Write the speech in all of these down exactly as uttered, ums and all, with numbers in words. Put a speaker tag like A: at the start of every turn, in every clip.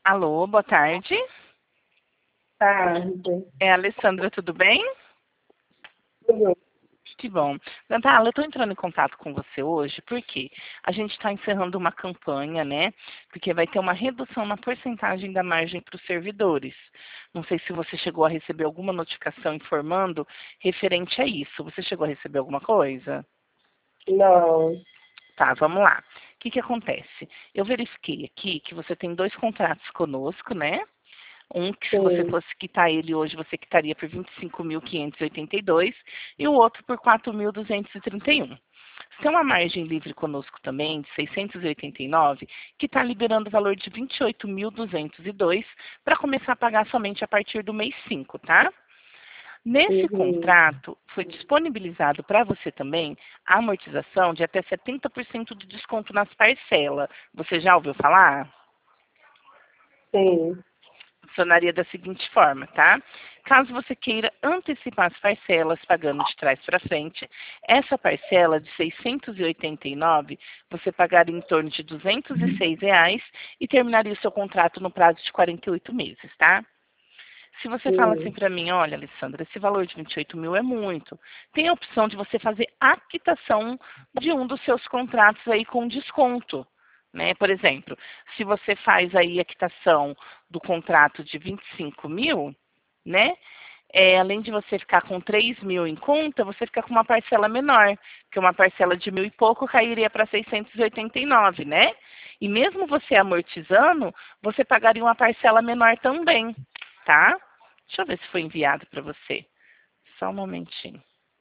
A: Alô, boa tarde.
B: Tarde.
A: É a Alessandra, tudo bem?
B: Tudo.
A: Que bom. Nantala, eu estou entrando em contato com você hoje porque a gente está encerrando uma campanha, né? Porque vai ter uma redução na porcentagem da margem para os servidores. Não sei se você chegou a receber alguma notificação informando referente a isso. Você chegou a receber alguma coisa?
B: Não.
A: Tá, vamos lá. O que que acontece? Eu verifiquei aqui que você tem dois contratos conosco, né? Um que se você
B: Sim.
A: fosse quitar ele hoje, você quitaria por vinte e cinco mil quinhentos e oitenta e dois e o outro por quatro mil duzentos e trinta e um. Você tem uma margem livre conosco também de seiscentos e oitenta e nove, que está liberando o valor de vinte e oito mil duzentos e dois para começar a pagar somente a partir do mês cinco, tá? Nesse
B: Uhum.
A: contrato, foi disponibilizado para você também a amortização de até setenta por cento de desconto nas parcelas. Você já ouviu falar?
B: Sim.
A: Funcionaria da seguinte forma, tá? Caso você queira antecipar as parcelas pagando de trás para frente, essa parcela de seiscentos e oitenta e nove você pagaria em torno de duzentos e seis reais e terminaria o seu contrato no prazo de quarenta e oito meses, tá? Se você fala assim
B: Sim.
A: para mim, olha, Alessandra, esse valor de vinte e oito mil é muito, tem a opção de você fazer a quitação de um dos seus contratos aí com desconto. Né? Por exemplo, se você faz aí a quitação do contrato de vinte e cinco mil, né? É, além de você ficar com três mil em conta, você fica com uma parcela menor, que uma parcela de mil e pouco cairia para seiscentos e oitenta e nove, né? E mesmo você amortizando, você pagaria uma parcela menor também, tá? Deixa eu ver se foi enviado para você. Só um momentinho.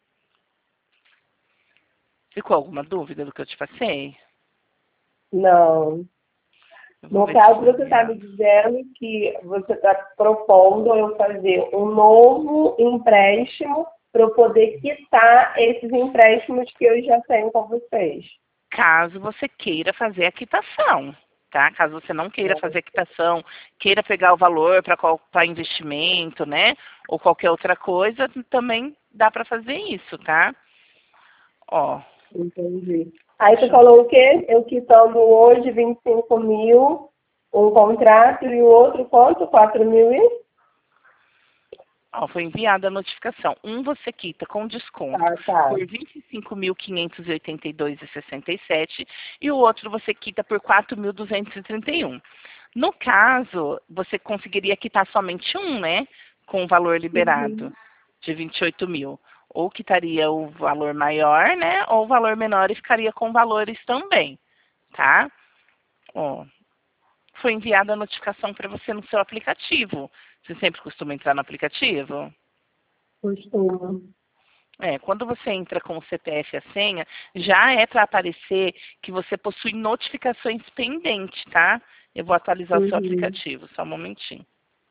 A: Ficou alguma dúvida do que eu te passei?
B: Não.
A: Eu vou
B: No
A: ver se
B: caso,
A: foi
B: você está me
A: enviado.
B: dizendo que você está propondo eu fazer um novo empréstimo para eu poder quitar esses empréstimos que eu já tenho com vocês.
A: Caso você queira fazer a quitação, tá? Caso você não queira fazer a quitação, queira pegar o valor para investimento, né? Ou qualquer outra coisa, também dá para fazer isso, tá? Ó,
B: Entendi. Aí você
A: deixa eu
B: falou
A: ver.
B: o quê? Eu quitando hoje vinte e cinco mil, um contrato e o outro quanto? quatro mil e?
A: Ó, foi enviada a notificação. Um você quita com desconto
B: Ah, tá.
A: por vinte e cinco mil quinhentos e oitenta e dois reais e sessenta e sete centavos e o outro você quita por quatro mil duzentos e trinta e um. No caso, você conseguiria quitar somente um, né? Com o valor liberado
B: Uhum.
A: de vinte e oito mil. Ou quitaria o valor maior, né? Ou o valor menor e ficaria com valores também, tá? Ó, foi enviada a notificação para você no seu aplicativo. Você sempre costuma entrar no aplicativo?
B: Costuma.
A: É, quando você entra com o C P F e a senha, já é para aparecer que você possui notificações pendentes, tá? Eu vou atualizar o seu
B: Uhum.
A: aplicativo, só um momentinho.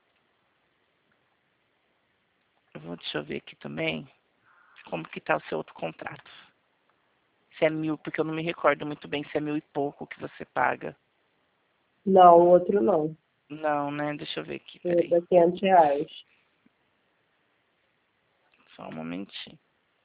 A: Eu vou, deixa eu ver aqui também como que tá o seu outro contrato. Se é mil, porque eu não me recordo muito bem se é mil e pouco que você paga.
B: Não, o outro não.
A: Não, né? Deixa eu ver aqui,
B: O outro
A: peraí.
B: é quinhentos reais.
A: Só um momentinho.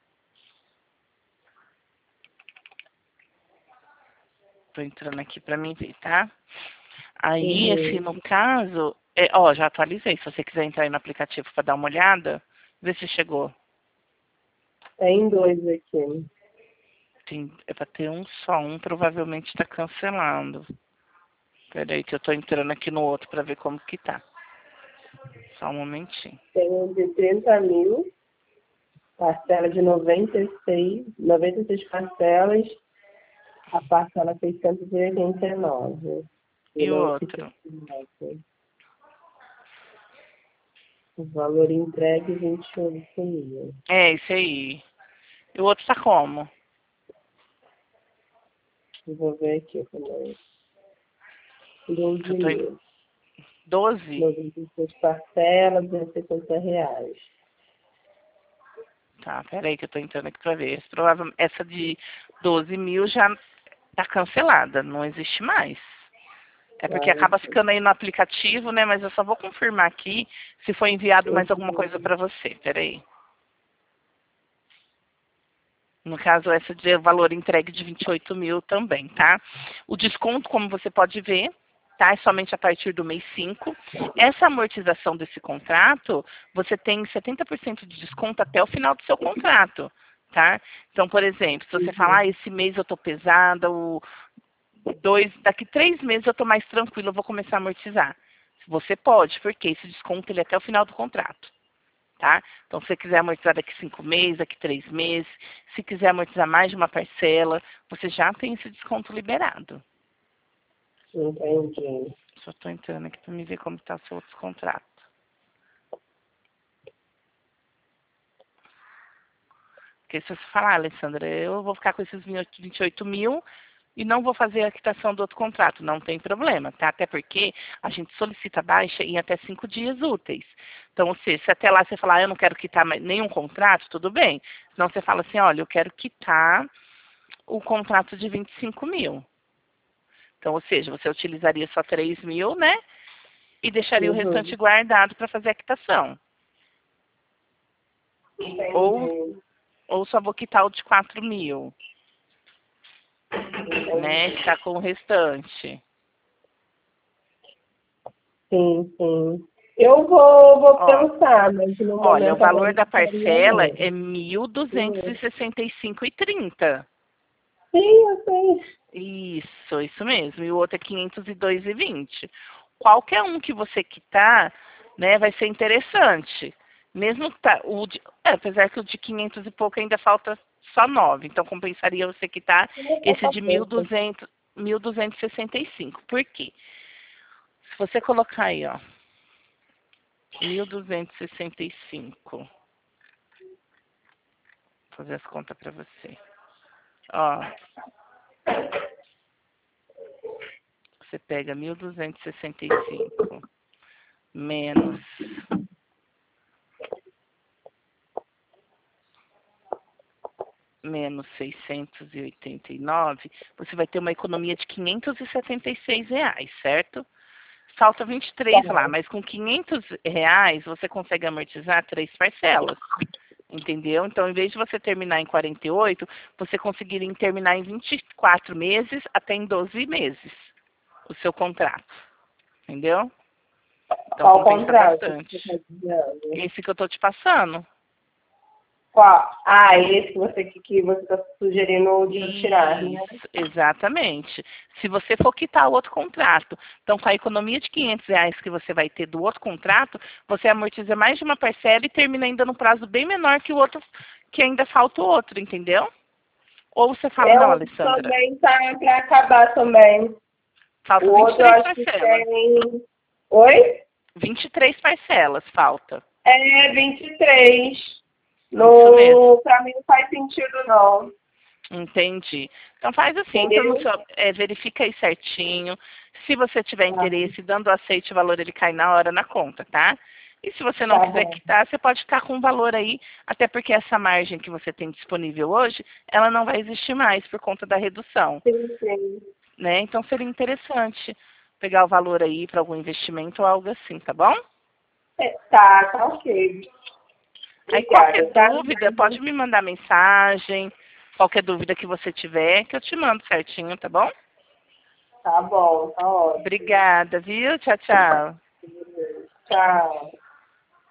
A: Tô entrando aqui para mim ver, tá? Aí, esse,
B: Uhum.
A: no caso, é, ó, já atualizei. Se você quiser entrar aí no aplicativo para dar uma olhada, vê se chegou.
B: Tem dois aqui.
A: Tem, é para ter um só, um provavelmente está cancelando. Peraí que eu tô entrando aqui no outro para ver como que tá. Só um momentinho.
B: Tem um de trinta mil, parcela de noventa e seis, noventa e seis parcelas, a parcela seiscentos e oitenta e nove.
A: E o
B: Virou
A: outro?
B: o valor entregue vinte e oito mil.
A: É, esse aí. E o outro tá como?
B: Eu vou ver aqui também. doze
A: Que eu tô em
B: mil.
A: doze?
B: noventa e seis parcelas, duzentos e cinquenta reais.
A: Tá, peraí que eu tô entrando aqui pra ver. Esse, provavelmente, essa de doze mil já tá cancelada, não existe mais. É porque
B: Ah,
A: acaba ficando aí no aplicativo, né? Mas eu só vou confirmar aqui se foi enviado mais alguma coisa
B: uhum.
A: pra você. Peraí. No caso, essa de valor entregue de vinte e oito mil também, tá? O desconto, como você pode ver, tá? É somente a partir do mês cinco. Essa amortização desse contrato, você tem setenta por cento de desconto até o final do seu contrato, tá? Então, por exemplo, se você falar, ah, esse mês eu tô pesada, o dois, daqui três meses eu tô mais tranquilo, eu vou começar a amortizar. Você pode, porque esse desconto ele é até o final do contrato. Tá? Então, se você quiser amortizar daqui cinco meses, daqui três meses, se quiser amortizar mais de uma parcela, você já tem esse desconto liberado.
B: Entendi.
A: Só estou entrando aqui para me ver como está o seu outro contrato. Porque se você falar, ah, Alessandra, eu vou ficar com esses vinte e oito mil e não vou fazer a quitação do outro contrato, não tem problema, tá? Até porque a gente solicita baixa em até cinco dias úteis. Então, ou seja, se até lá você falar, ah, eu não quero quitar nenhum contrato, tudo bem. Senão você fala assim, olha, eu quero quitar o contrato de vinte e cinco mil. Então, ou seja, você utilizaria só três mil, né? E deixaria uhum. o restante guardado para fazer a quitação.
B: Entendi.
A: Ou, ou só vou quitar o de quatro mil. Né? Ficar com o restante.
B: Sim, sim. Eu vou, vou Ó, pensar, mas no momento...
A: Olha, o valor da parcela é mil duzentos e sessenta e cinco reais e trinta centavos.
B: Sim, eu sei.
A: Isso, isso mesmo. E o outro é quinhentos e dois reais e vinte centavos. Qualquer um que você quitar, né, vai ser interessante. Mesmo que tá, o de, é, apesar que o de quinhentos e pouco ainda falta só nove. Então, compensaria você quitar esse de mil duzentos e sessenta e cinco. Por quê? Se você colocar aí, ó, mil duzentos e sessenta e cinco. Vou fazer as contas para você. Ó. Você pega mil duzentos e sessenta e cinco menos menos seiscentos e oitenta e nove, você vai ter uma economia de quinhentos e setenta e seis reais, certo? Falta vinte e três lá, mas com quinhentos reais você consegue amortizar três parcelas. Entendeu? Então, em vez de você terminar em quarenta e oito, você conseguiria terminar em vinte e quatro meses até em doze meses o seu contrato. Entendeu? Então,
B: qual
A: compensa
B: contrato
A: bastante.
B: que você tá dizendo?
A: Esse que eu tô te passando.
B: Qual? Ah, esse que você que você está sugerindo de tirar, né?
A: Isso, exatamente. Se você for quitar o outro contrato, então com a economia de quinhentos reais que você vai ter do outro contrato, você amortiza mais de uma parcela e termina ainda num prazo bem menor que o outro, que ainda falta o outro, entendeu? Ou você fala,
B: é,
A: não, Alessandra.
B: Também tá para acabar também.
A: Falta
B: o
A: vinte e
B: outro
A: três
B: acho
A: parcelas.
B: Que tem... Oi?
A: vinte e três parcelas falta.
B: É, vinte e três.
A: Isso mesmo.
B: Para mim não faz sentido, não.
A: Entendi. Então faz assim, entra no seu, é, verifica aí certinho. Se você tiver interesse, dando aceite o valor, ele cai na hora na conta, tá? E se você não
B: Tá
A: quiser
B: bom.
A: quitar, você pode ficar com o valor aí, até porque essa margem que você tem disponível hoje, ela não vai existir mais por conta da redução.
B: Sim, sim.
A: Né? Então seria interessante pegar o valor aí para algum investimento ou algo assim, tá bom?
B: É, tá, tá ok.
A: Aí qualquer dúvida, pode me mandar mensagem, qualquer dúvida que você tiver, que eu te mando certinho, tá bom?
B: Tá bom, tá ótimo.
A: Obrigada, viu? Tchau, tchau.
B: Tchau.